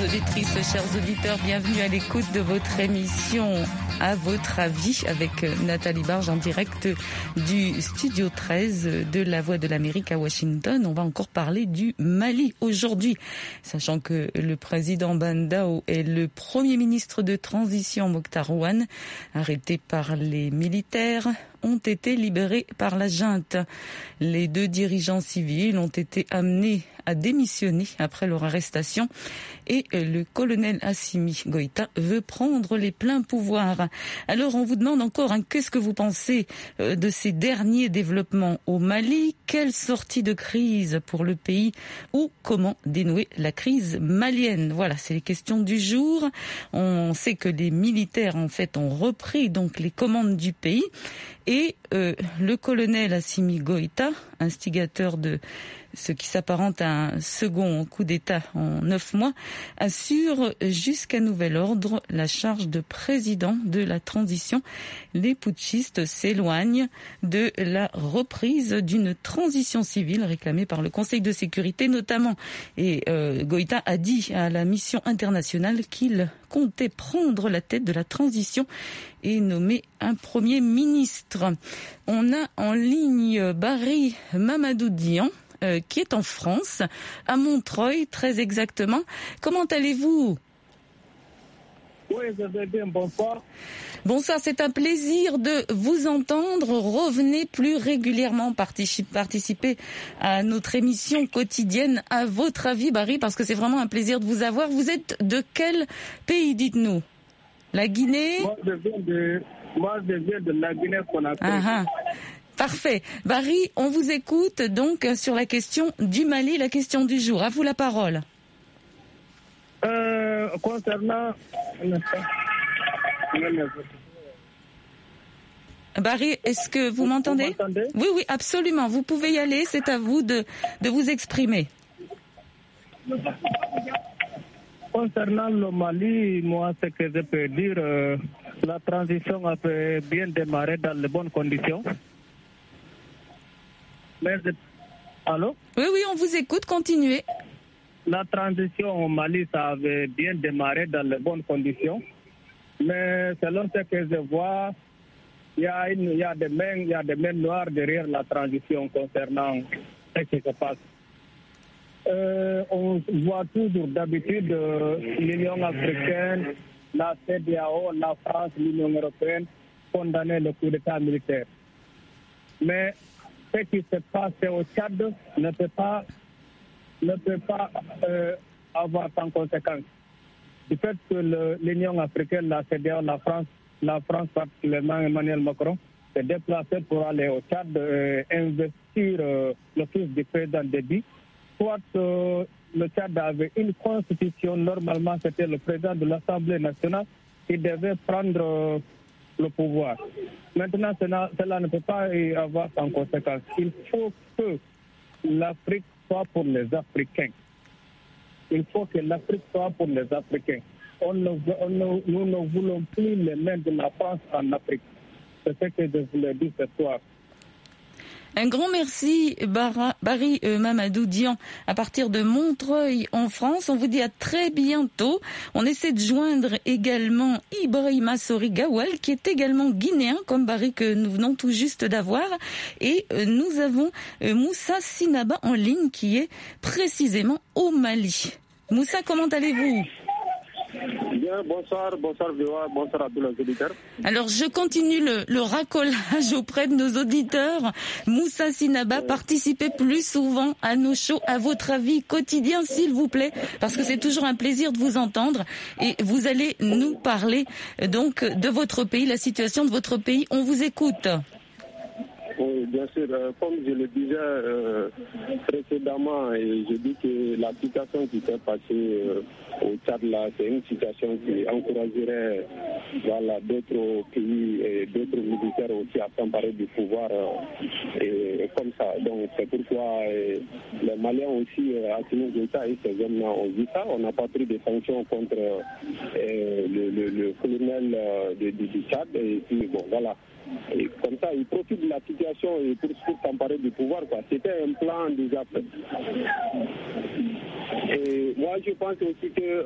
auditrices, chers auditeurs, bienvenue à l'écoute de votre émission À votre avis avec Nathalie Barge en direct du Studio 13 de La Voix de l'Amérique à Washington. On va encore parler du Mali aujourd'hui, sachant que le président Bandao et le premier ministre de transition Mokhtar Ouane, arrêtés par les militaires, ont été libérés par la junte. Les deux dirigeants civils ont été amenés à démissionner après leur arrestation et le colonel Assimi Goïta veut prendre les pleins pouvoirs. Alors on vous demande encore, qu'est-ce que vous pensez de ces derniers développements au Mali? Quelle sortie de crise pour le pays ou comment dénouer la crise malienne? Voilà, c'est les questions du jour. On sait que les militaires en fait ont repris donc les commandes du pays et le colonel Assimi Goïta, instigateur de ce qui s'apparente à un second coup d'État en 9 mois, assure jusqu'à nouvel ordre la charge de président de la transition. Les putschistes s'éloignent de la reprise d'une transition civile réclamée par le Conseil de sécurité notamment. Et Goïta a dit à la mission internationale qu'il comptait prendre la tête de la transition et nommer un premier ministre. On a en ligne Barry Mamadou Dian, qui est en France, à Montreuil très exactement. Comment allez-vous? Oui, je vais bien, bonsoir. Bonsoir, c'est un plaisir de vous entendre. Revenez plus régulièrement participer à notre émission quotidienne. À votre avis, Barry, parce que c'est vraiment un plaisir de vous avoir. Vous êtes de quel pays, dites-nous? La Guinée? Moi, je viens de la Guinée-Conakry. Parfait. Barry, on vous écoute donc sur la question du Mali, la question du jour. À vous la parole. Concernant... Barry, est-ce que vous m'entendez? Oui, absolument. Vous pouvez y aller. C'est à vous de vous exprimer. Concernant le Mali, moi, ce que je peux dire, la transition a bien démarré dans de bonnes conditions. Allô? Oui, on vous écoute, continuez. La transition au Mali, ça avait bien démarré dans de bonnes conditions. Mais selon ce que je vois, il y a des mains noires derrière la transition concernant ce qui se passe. On voit toujours d'habitude l'Union africaine, la CEDEAO, la France, l'Union européenne condamner le coup d'État militaire. Mais ce qui se passe au Tchad ne peut pas avoir sans conséquence. Du fait que l'Union africaine, la CEDEAO, la France particulièrement Emmanuel Macron, s'est déplacé pour aller au Tchad investir le fils du président Déby. Soit le Tchad avait une constitution, normalement c'était le président de l'Assemblée nationale qui devait prendre le pouvoir. Maintenant, cela ne peut pas y avoir sans conséquence. Il faut que l'Afrique soit pour les Africains. Il faut que l'Afrique soit pour les Africains. Nous ne voulons plus les mains de la France en Afrique. C'est ce que je voulais dire ce soir. Un grand merci, Barry Mamadou Dian, à partir de Montreuil, en France. On vous dit à très bientôt. On essaie de joindre également Ibrahima Sori Gawal, qui est également guinéen, comme Barry que nous venons tout juste d'avoir. Et nous avons Moussa Sinaba en ligne, qui est précisément au Mali. Moussa, comment allez-vous? Bien, bonsoir Véoa, bonsoir à tous les auditeurs. Alors je continue le racolage auprès de nos auditeurs. Moussa Sinaba, participez plus souvent à nos shows, à votre avis quotidien s'il vous plaît, parce que c'est toujours un plaisir de vous entendre et vous allez nous parler donc de votre pays, la situation de votre pays. On vous écoute. Oui, bien sûr. Comme je le disais précédemment, et je dis que la situation qui s'est passée au Tchad, là, c'est une situation qui encouragerait d'autres pays et d'autres militaires aussi à s'emparer du pouvoir et comme ça. Donc c'est pourquoi les Maliens aussi, Assimi Goïta et ces hommes-là ont vu ça. On n'a pas pris de sanctions contre le colonel du Tchad. Et puis bon, voilà. Et comme ça, ils profitent de la situation et pour s'emparer du pouvoir, quoi. C'était un plan déjà fait. Et moi, je pense aussi que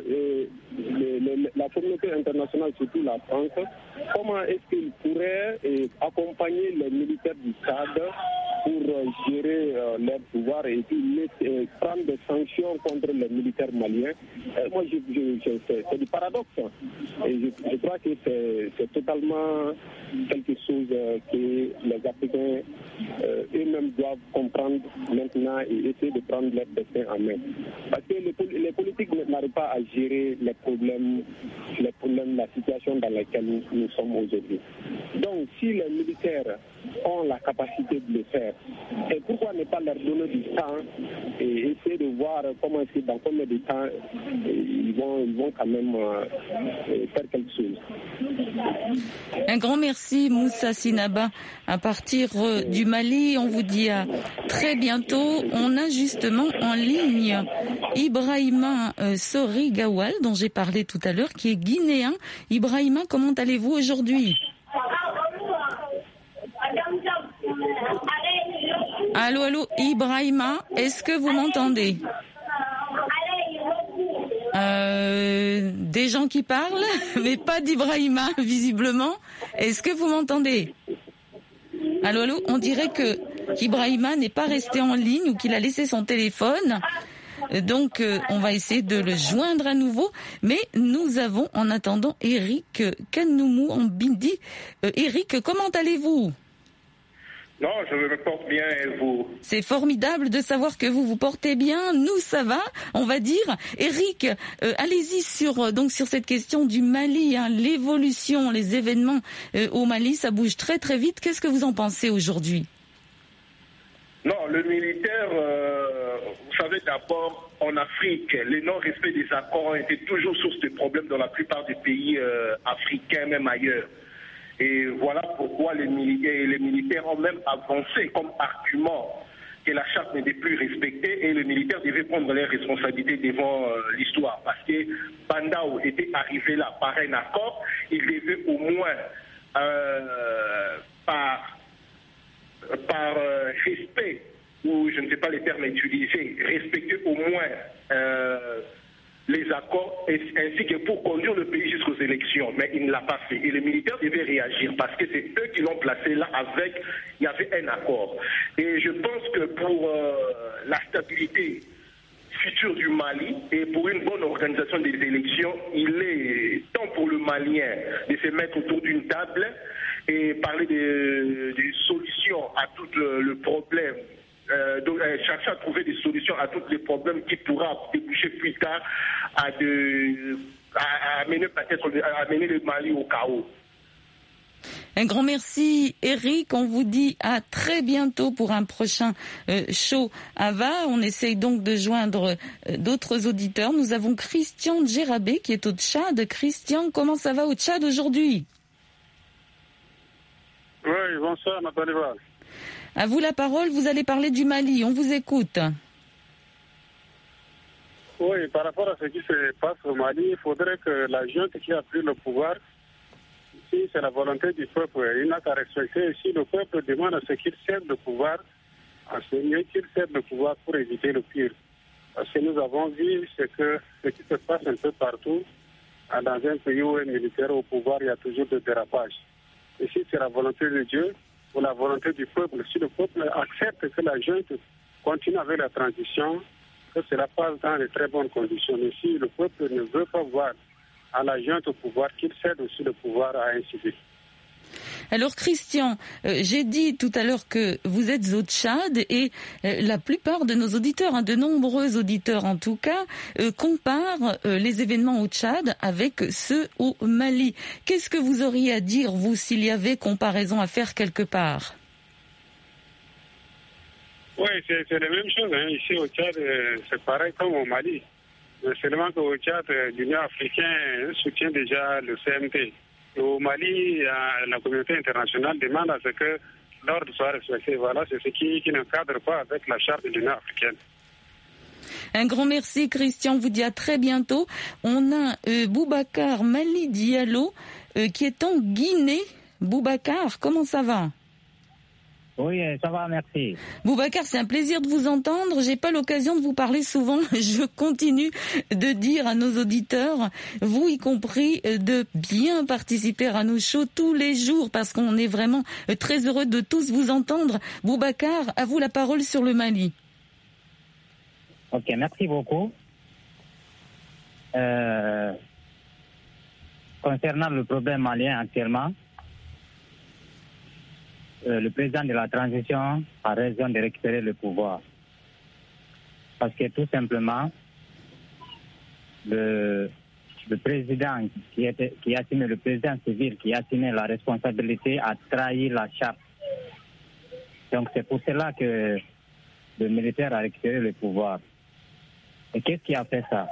la communauté internationale, surtout la France, comment est-ce qu'il pourrait accompagner les militaires du Tchad pour gérer leur pouvoir et puis prendre des sanctions contre les militaires maliens. Moi, c'est du paradoxe. Et je crois que c'est totalement quelque chose que les Africains eux-mêmes doivent comprendre maintenant et essayer de prendre leur destin en main. Parce que les politiques n'arrivent pas à gérer les problèmes, la situation dans laquelle nous sommes aujourd'hui. Donc, si les militaires ont la capacité de le faire, et pourquoi ne pas leur donner du temps et essayer de voir comment est-ce que dans combien de temps ils vont quand même faire quelque chose. Un grand merci Moussa Sinaba. À partir du Mali, on vous dit à très bientôt. On a justement en ligne Ibrahima Sori Gawal, dont j'ai parlé tout à l'heure, qui est guinéen. Ibrahima, comment allez-vous aujourd'hui ? Allô, Ibrahima, est-ce que vous m'entendez ? Des gens qui parlent, mais pas d'Ibrahima, visiblement. Est-ce que vous m'entendez ? Allô, on dirait qu'Ibrahima n'est pas resté en ligne ou qu'il a laissé son téléphone. Donc, on va essayer de le joindre à nouveau. Mais nous avons, en attendant, Eric Kanoumou en Bindi. Eric, comment allez-vous ? Non, je me porte bien et vous ? C'est formidable de savoir que vous vous portez bien. Nous, ça va, on va dire. Eric, allez-y sur cette question du Mali, l'évolution, les événements au Mali, ça bouge très très vite. Qu'est-ce que vous en pensez aujourd'hui ? Non, le militaire, vous savez d'abord, en Afrique, le non-respect des accords ont été toujours source de problèmes dans la plupart des pays africains, même ailleurs. Et voilà pourquoi les militaires ont même avancé comme argument que la charte n'était plus respectée et les militaires devaient prendre leurs responsabilités devant l'histoire. Parce que Bandao était arrivé là par un accord, il devait au moins, par respect, ou je ne sais pas les termes utilisés, respecter au moins les accords ainsi que pour conduire le pays jusqu'aux élections. Mais il ne l'a pas fait. Et les militaires devaient réagir parce que c'est eux qui l'ont placé là il y avait un accord. Et je pense que pour la stabilité future du Mali et pour une bonne organisation des élections, il est temps pour le Malien de se mettre autour d'une table et parler des solutions à tout le problème. Donc chercher à trouver des solutions à tous les problèmes qui pourra déboucher plus tard à mener le Mali au chaos. Un grand merci Eric, on vous dit à très bientôt pour un prochain show AVA. On essaye donc de joindre d'autres auditeurs. Nous avons Christian Djerabé qui est au Tchad. Christian, comment ça va au Tchad aujourd'hui ? Oui, bonsoir Nathalie. À vous la parole, vous allez parler du Mali, on vous écoute. Oui, par rapport à ce qui se passe au Mali, il faudrait que la junte qui a pris le pouvoir, si c'est la volonté du peuple, il n'a qu'à respecter. Si le peuple demande à ce qu'il cède le pouvoir, c'est mieux qu'il cède le pouvoir pour éviter le pire. Parce que nous avons vu ce qui se passe un peu partout, dans un pays où un militaire au pouvoir, il y a toujours des dérapages. Et si c'est la volonté de Dieu, ou la volonté du peuple, si le peuple accepte que la junte continue avec la transition, que cela passe dans de très bonnes conditions. Mais si le peuple ne veut pas voir à la junte au pouvoir, qu'il cède aussi le pouvoir à un civil. Alors Christian, j'ai dit tout à l'heure que vous êtes au Tchad et la plupart de nos auditeurs, de nombreux auditeurs en tout cas, comparent les événements au Tchad avec ceux au Mali. Qu'est-ce que vous auriez à dire, vous, s'il y avait comparaison à faire quelque part ? Oui, c'est la même chose. Ici au Tchad, c'est pareil comme au Mali. Mais seulement qu'au Tchad, l'Union africaine soutient déjà le CMT. Au Mali, la communauté internationale demande à ce que l'ordre soit respecté. Voilà, c'est ce qui ne cadre pas avec la charte de l'Union africaine. Un grand merci Christian, on vous dit à très bientôt. On a Boubacar Mali Diallo qui est en Guinée. Boubacar, comment ça va ? Oui, ça va, merci. Boubacar, c'est un plaisir de vous entendre. J'ai pas l'occasion de vous parler souvent. Je continue de dire à nos auditeurs, vous y compris, de bien participer à nos shows tous les jours parce qu'on est vraiment très heureux de tous vous entendre. Boubacar, à vous la parole sur le Mali. Ok, merci beaucoup. Concernant le problème malien actuellement, le président de la transition a raison de récupérer le pouvoir. Parce que tout simplement, le président qui a signé, le président civil qui a signé la responsabilité a trahi la charte. Donc c'est pour cela que le militaire a récupéré le pouvoir. Et qu'est-ce qui a fait ça?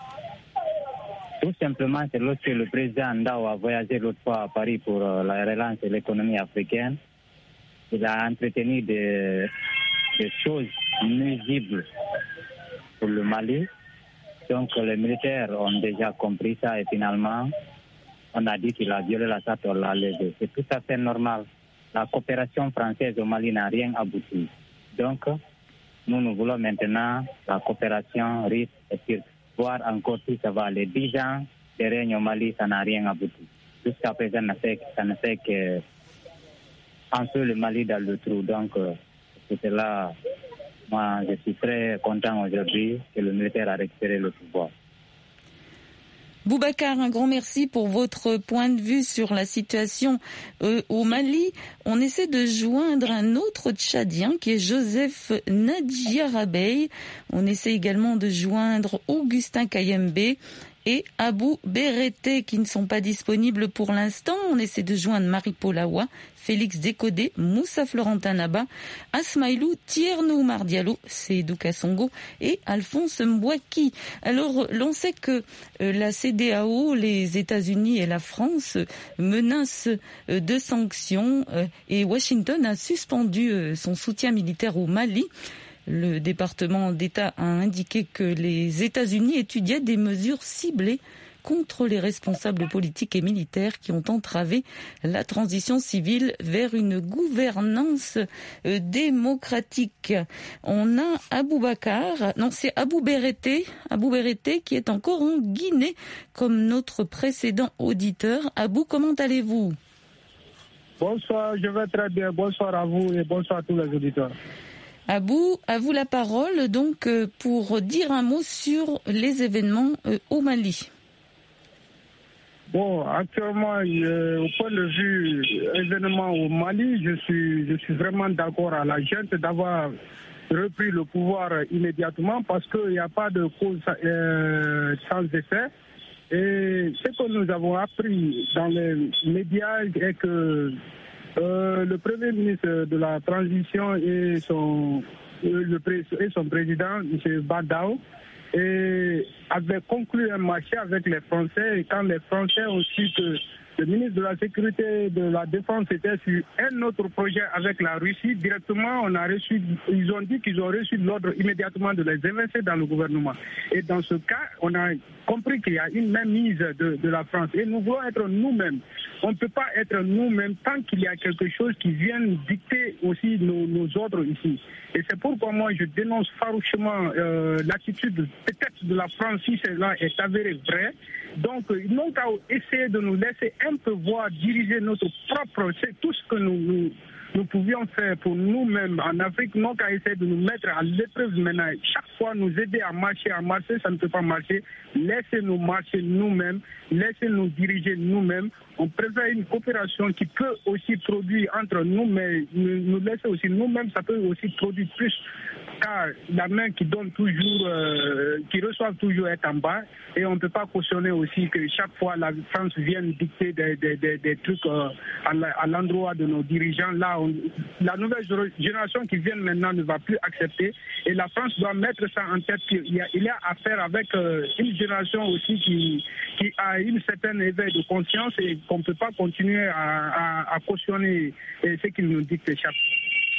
Tout simplement, c'est lorsque le président Ndao a voyagé l'autre fois à Paris pour la relance de l'économie africaine. Il a entretenu des choses nuisibles pour le Mali. Donc les militaires ont déjà compris ça et finalement, on a dit qu'il a violé la charte, on l'a levé. C'est tout à fait normal. La coopération française au Mali n'a rien abouti. Donc, nous voulons maintenant la coopération russe et turque. Voir encore si ça va aller. 10 ans de règne au Mali, ça n'a rien abouti. Jusqu'à présent, ça ne fait que un peu le Mali dans le trou. Donc, c'est cela, moi, je suis très content aujourd'hui que le militaire a récupéré le pouvoir. Boubacar, un grand merci pour votre point de vue sur la situation au Mali. On essaie de joindre un autre Tchadien qui est Joseph Nadjiarabey. On essaie également de joindre Augustin Kayembe et Abou Berete qui ne sont pas disponibles pour l'instant. On essaie de joindre Marie-Paul Awa, Félix Décodé, Moussa Florentin Naba, Asmaïlou, Tierno Oumar Diallo, Seydou Kassongo et Alphonse Mbouaki. Alors, l'on sait que la CEDEAO, les États-Unis et la France menacent de sanctions et Washington a suspendu son soutien militaire au Mali. Le département d'État a indiqué que les États-Unis étudiaient des mesures ciblées contre les responsables politiques et militaires qui ont entravé la transition civile vers une gouvernance démocratique. On a c'est Abou Berete qui est encore en Guinée comme notre précédent auditeur. Abou, comment allez-vous? Bonsoir, je vais très bien. Bonsoir à vous et bonsoir à tous les auditeurs. Abou, à vous la parole donc pour dire un mot sur les événements au Mali. Bon, actuellement, au point de vue événements au Mali, je suis vraiment d'accord à la junte d'avoir repris le pouvoir immédiatement parce qu'il n'y a pas de cause sans effet. Et ce que nous avons appris dans les médias est que le Premier ministre de la Transition et son président, M. Badao, avaient conclu un marché avec les Français. Et quand les Français ont su que le ministre de la Sécurité et de la Défense était sur un autre projet avec la Russie, directement, ils ont dit qu'ils ont reçu l'ordre immédiatement de les évincer dans le gouvernement. Et dans ce cas, on a compris qu'il y a une mainmise de la France. Et nous voulons être nous-mêmes. On ne peut pas être nous-mêmes tant qu'il y a quelque chose qui vient dicter aussi nos ordres ici. Et c'est pourquoi moi je dénonce farouchement l'attitude peut-être de la France si cela est avéré vrai. Donc ils n'ont qu'à essayer de nous laisser un peu voir diriger notre propre, c'est tout ce que nous pouvions faire pour nous-mêmes en Afrique, non qu'à essayer de nous mettre à l'épreuve maintenant. Chaque fois nous aider à marcher, ça ne peut pas marcher. Laissez-nous marcher nous-mêmes, laissez-nous diriger nous-mêmes. On préfère une coopération qui peut aussi produire entre nous, mais nous laisser aussi nous-mêmes, ça peut aussi produire plus. Car la main qui donne toujours, qui reçoit toujours est en bas. Et on ne peut pas cautionner aussi que chaque fois la France vienne dicter des trucs à l'endroit de nos dirigeants. Là, la nouvelle génération qui vient maintenant ne va plus accepter. Et la France doit mettre ça en tête qu'il y a affaire avec une génération aussi qui a une certaine éveil de conscience et qu'on ne peut pas continuer à cautionner ce qu'ils nous dictent chaque fois.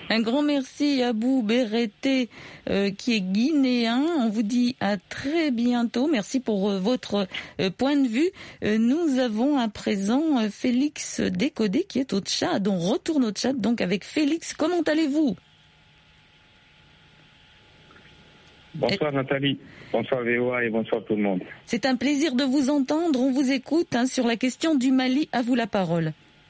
Un grand merci à Abou Berete qui est guinéen. On vous dit à très bientôt. Merci pour votre point de vue. Nous avons à présent Félix Décodé qui est au Tchad. On retourne au Tchad donc avec Félix. Comment allez-vous? Bonsoir Nathalie, bonsoir VOA et bonsoir tout le monde. C'est un plaisir de vous entendre. On vous écoute sur la question du Mali. À vous la parole.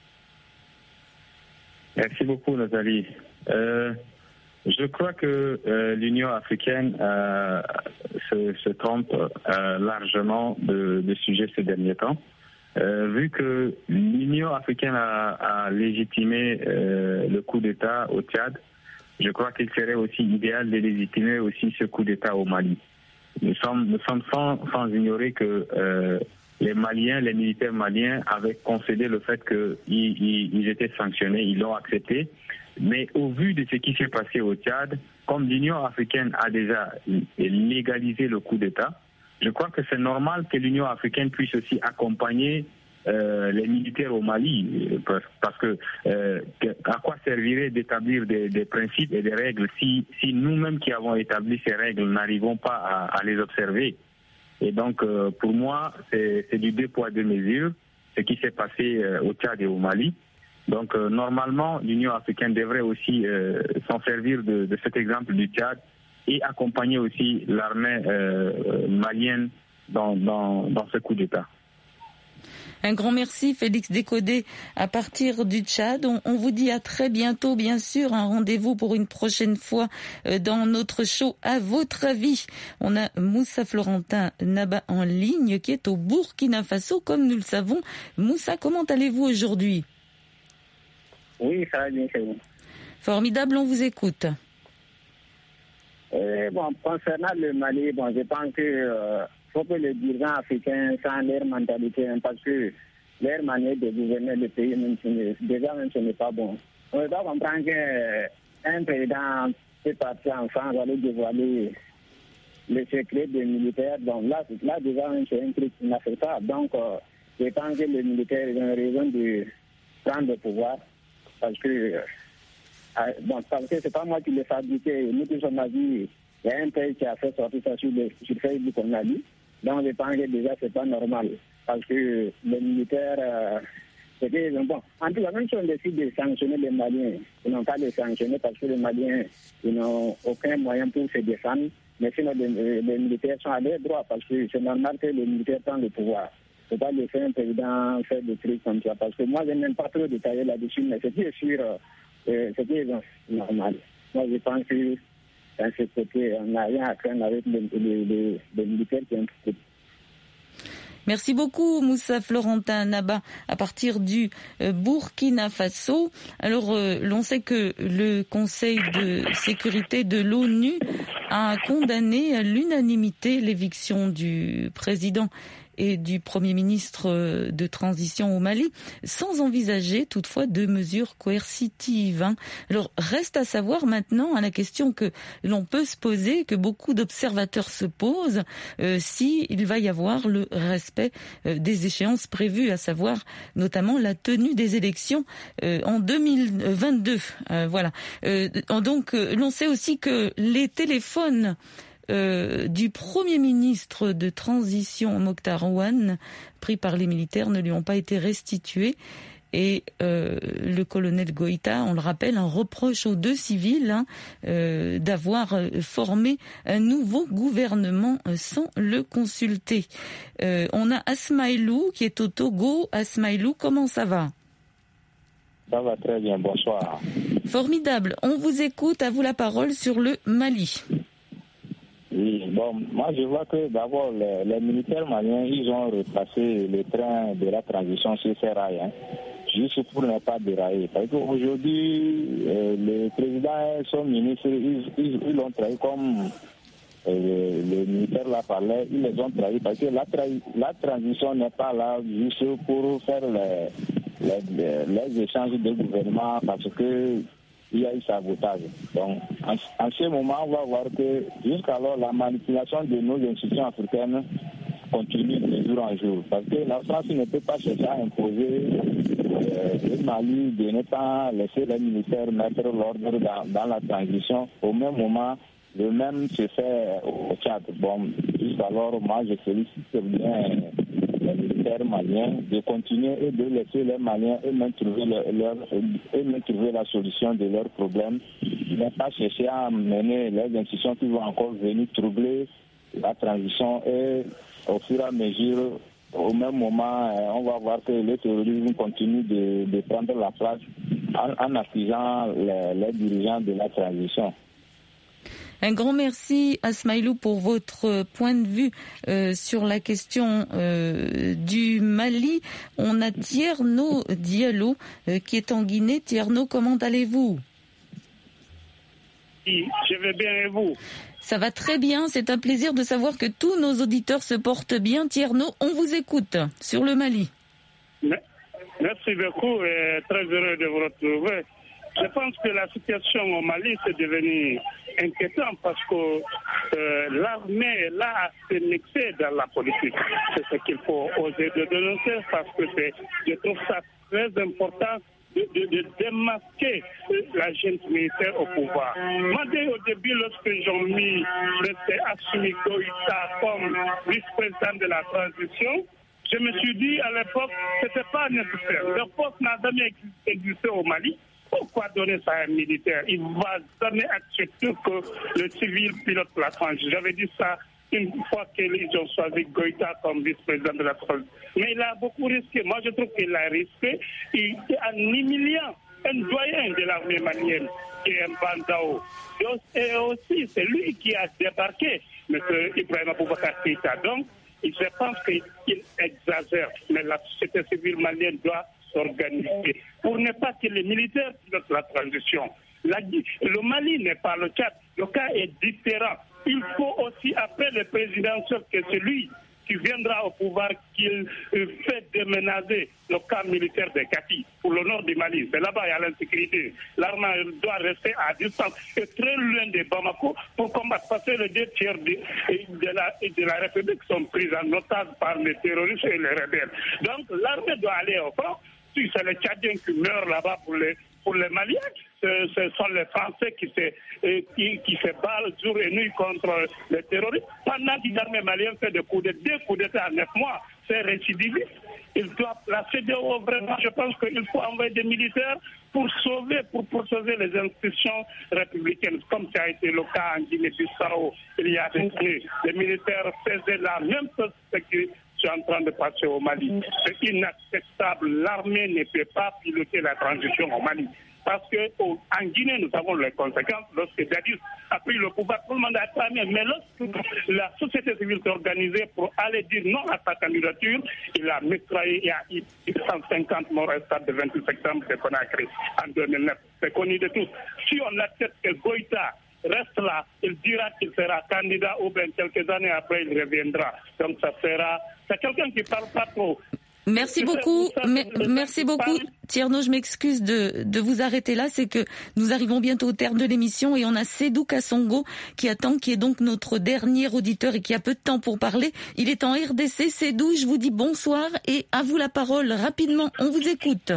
Merci beaucoup Nathalie. Je crois que l'Union africaine se trompe largement de sujet ces derniers temps. Vu que l'Union africaine a légitimé le coup d'État au Tchad, je crois qu'il serait aussi idéal de légitimer aussi ce coup d'État au Mali. Nous sommes sans ignorer que les Maliens, les militaires maliens avaient concédé le fait qu'ils étaient sanctionnés, ils l'ont accepté. Mais au vu de ce qui s'est passé au Tchad, comme l'Union africaine a déjà légalisé le coup d'État, je crois que c'est normal que l'Union africaine puisse aussi accompagner les militaires au Mali, parce que à quoi servirait d'établir des principes et des règles si nous-mêmes qui avons établi ces règles n'arrivons pas à les observer. Et donc pour moi c'est du 2 poids 2 mesures, ce qui s'est passé au Tchad et au Mali. Donc normalement l'Union africaine devrait aussi s'en servir de cet exemple du Tchad et accompagner aussi l'armée malienne dans ce coup d'État. Un grand merci Félix Décodé à partir du Tchad. On vous dit à très bientôt, bien sûr. Un rendez-vous pour une prochaine fois dans notre show. À votre avis, on a Moussa Florentin Naba en ligne qui est au Burkina Faso, comme nous le savons. Moussa, comment allez-vous aujourd'hui? Oui, ça va bien, c'est vous. Formidable, on vous écoute. Concernant le Mali, je pense que faut que les dirigeants africains sans leur mentalité, parce que leur manière de gouverner le pays, même ce n'est pas bon. On ne peut pas comprendre qu'un président peut partir en France, aller dévoiler le secret des militaires. Donc là déjà, c'est un truc inacceptable. Donc, je pense que les militaires ont raison de prendre le pouvoir, parce que c'est pas moi qui l'ai fabriqué. Nous tous on a vu, il y a un pays qui a fait sortir ça sur Facebook qu'on a lu. Donc je pense que déjà c'est pas normal, parce que les militaires, en tout cas, même si on décide de sanctionner les Maliens, ils n'ont pas de sanctionner parce que les Maliens, ils n'ont aucun moyen pour se défendre. Mais sinon les militaires sont à leur droit, parce que c'est normal que les militaires prennent le pouvoir. Il ne faut pas laisser un président faire des trucs comme ça, parce que moi je n'aime pas trop détailler là-dessus, mais ce qui est sûr, c'est qui est normal. Moi je pense que dans ce côté, on n'a rien à craindre avec les militaires qui ont pris. Merci beaucoup Moussa Florentin Naba à partir du Burkina Faso. Alors l'on sait que le Conseil de sécurité de l'ONU a condamné à l'unanimité l'éviction du président et du Premier ministre de transition au Mali, sans envisager toutefois de mesures coercitives. Alors reste à savoir maintenant la question que l'on peut se poser, que beaucoup d'observateurs se posent, s'il va y avoir le respect des échéances prévues, à savoir notamment la tenue des élections en 2022. Donc l'on sait aussi que les téléphones du Premier ministre de transition Mokhtar Ouane, pris par les militaires, ne lui ont pas été restitués. Et le colonel Goïta, on le rappelle, reproche aux 2 civils d'avoir formé un nouveau gouvernement sans le consulter. On a Asmaïlou qui est au Togo. Asmaïlou, comment ça va? Ça va très bien, bonsoir. Formidable, on vous écoute, à vous la parole sur le Mali. Oui, moi je vois que d'abord les militaires maliens, ils ont replacé le train de la transition sur ces rails, juste pour ne pas dérailler. Parce qu'aujourd'hui, le président et son ministre, ils l'ont trahi comme les militaires là parlaient, ils les ont trahis parce que la transition n'est pas là juste pour faire les échanges de gouvernement, parce que il y a eu sabotage. Donc, en ce moment, on va voir que jusqu'alors, la manipulation de nos institutions africaines continue de jour en jour. Parce que la France ne peut pas chercher à imposer le Mali de ne pas laisser les militaires mettre l'ordre dans la transition. Au même moment, le même se fait au Tchad. Bon, jusqu'alors, moi, je félicite bien les militaires maliens de continuer et de laisser les Maliens eux-mêmes trouver la solution de leurs problèmes. Ne pas chercher à mener les institutions qui vont encore venir troubler la transition et au fur et à mesure, au même moment, on va voir que le terrorisme continue de prendre la place en accusant les dirigeants de la transition. Un grand merci à Smaïlou pour votre point de vue sur la question du Mali. On a Tierno Diallo qui est en Guinée. Tierno, comment allez-vous? Je vais bien et vous? Ça va très bien. C'est un plaisir de savoir que tous nos auditeurs se portent bien. Tierno, on vous écoute sur le Mali. Merci beaucoup et très heureux de vous retrouver. Je pense que la situation au Mali c'est devenu inquiétant parce que l'armée est là à se mixer dans la politique. C'est ce qu'il faut oser de dénoncer parce que je trouve ça très important de démasquer la junte militaire au pouvoir. Moi, dès au début, lorsque j'ai mis M. Assimi Goïta comme vice-président de la transition, je me suis dit à l'époque que ce n'était pas nécessaire. Le poste n'a jamais existé au Mali. Pourquoi donner ça à un militaire? Il ne va jamais accepter que le civil pilote la transition. J'avais dit ça une fois qu'ils ont choisi Goïta comme vice-président de la transition. Mais il a beaucoup risqué. Moi, je trouve qu'il a risqué en humiliant un doyen de l'armée malienne, qui est un Bandao. Et aussi, c'est lui qui a débarqué, M. Ibrahima Boubacar Keïta. Donc, je pense qu'il exagère. Mais la société civile malienne doit s'organiser pour ne pas que les militaires pilotent la transition. Le Mali n'est pas le Tchad. Le cas est différent. Il faut aussi, après le présidentiel, que celui qui viendra au pouvoir, qu'il fait déménager le camp militaire de Kati pour le nord du Mali. C'est là-bas, il y a l'insécurité. L'armée doit rester à distance et très loin de Bamako pour combattre. Parce que les 2 tiers de la République sont pris en otage par les terroristes et les rebelles. Donc l'armée doit aller au front. Si c'est les Tchadiens qui meurent là-bas pour les Maliens, ce sont les Français qui se battent jour et nuit contre les terroristes. Pendant que l'armée malienne fait 2 coups d'État en 9 mois, c'est récidiviste. La CEDEAO, vraiment, je pense qu'il faut envoyer des militaires pour sauver les institutions républicaines, comme ça a été le cas en Guinée-Bissau il y a des années. Les militaires faisaient la même chose que je suis en train de passer au Mali. C'est inacceptable. L'armée ne peut pas piloter la transition au Mali. Parce qu'en Guinée, nous avons les conséquences. Lorsque Dadis a pris le pouvoir, tout le monde a acclamé. Mais lorsque la société civile s'est organisée pour aller dire non à sa candidature, il a mitraillé. Il y a eu 150 morts au stade de 28 septembre de Conakry en 2009. C'est connu de tous. Si on accepte que Goïta reste là, il dira qu'il sera candidat ou bien quelques années après, il reviendra. Donc ça sera... C'est quelqu'un qui ne parle pas trop. Merci beaucoup. Merci beaucoup. Tierno, je m'excuse de vous arrêter là. C'est que nous arrivons bientôt au terme de l'émission et on a Sédou Kassongo qui attend, qui est donc notre dernier auditeur et qui a peu de temps pour parler. Il est en RDC. Sédou, je vous dis bonsoir et à vous la parole. Rapidement, on vous écoute.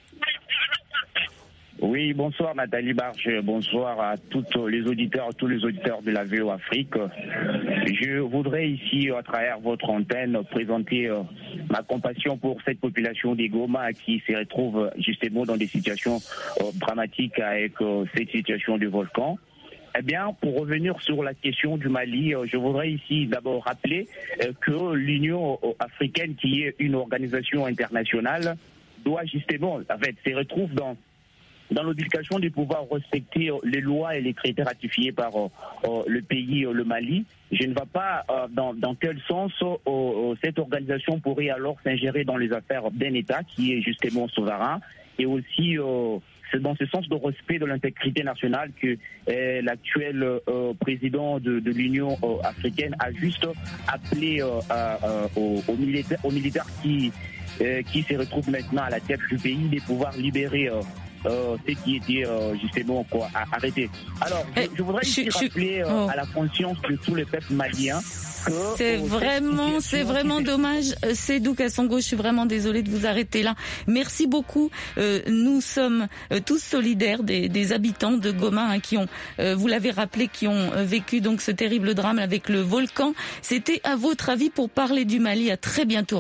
Oui, bonsoir Nathalie Barge, bonsoir à tous les auditeurs de la VO Afrique. Je voudrais ici, à travers votre antenne, présenter ma compassion pour cette population des Goma qui se retrouve justement dans des situations dramatiques avec cette situation du volcan. Eh bien, pour revenir sur la question du Mali, je voudrais ici d'abord rappeler que l'Union africaine, qui est une organisation internationale, doit justement, en fait, se retrouve dans l'obligation de pouvoir respecter les lois et les traités ratifiés par le pays, le Mali. Je ne vois pas dans quel sens cette organisation pourrait alors s'ingérer dans les affaires d'un État qui est justement souverain, et aussi c'est dans ce sens de respect de l'intégrité nationale que l'actuel président de l'Union africaine a juste appelé aux militaires qui se retrouvent maintenant à la tête du pays de pouvoir libérer ce qui était justement arrêté. Alors, je voudrais ici rappeler à la conscience de tous les peuples maliens. C'est vraiment dommage. Sédou Kassongo, je suis vraiment désolée de vous arrêter là. Merci beaucoup. Nous sommes tous solidaires des habitants de Goma qui ont, vous l'avez rappelé, qui ont vécu donc ce terrible drame avec le volcan. C'était à votre avis pour parler du Mali. À très bientôt.